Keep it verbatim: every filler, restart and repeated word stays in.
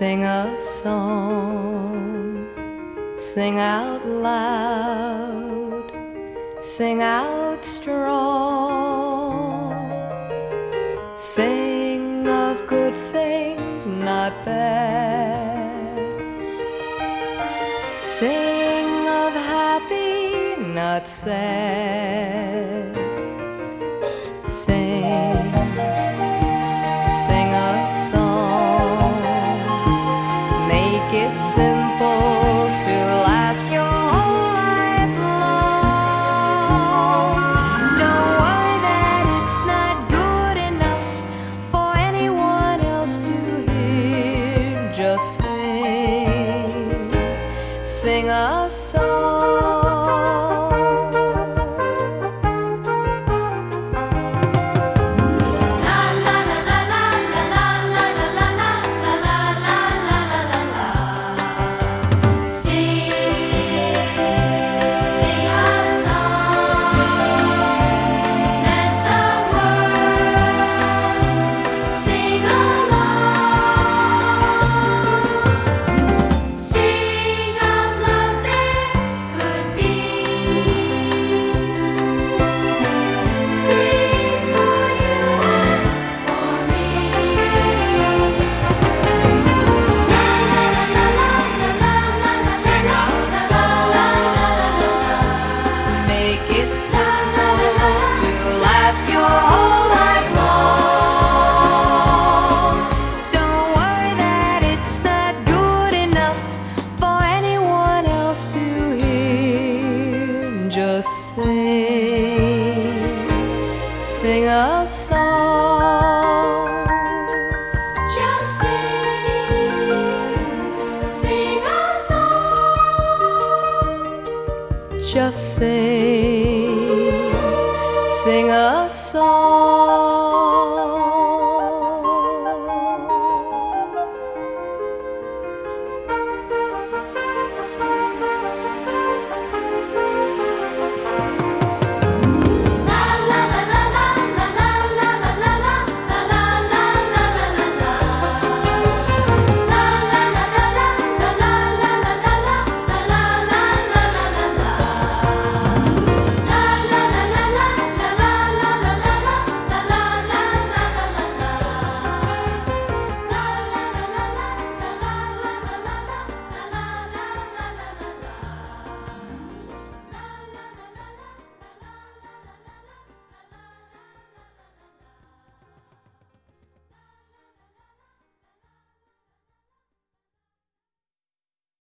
Sing a song, sing out loud, sing out strong. Sing of good things, not bad. Sing of happy, not sad. Sing, sing a song. Make it simple to last your whole life long. Don't worry that it's not good enough for anyone else to hear. Just sing, sing a song. It's simple to last your whole life long. Don't worry that it's not good enough for anyone else to hear. Just sing, sing a song. Just sing, sing a song. Just sing, sing a song.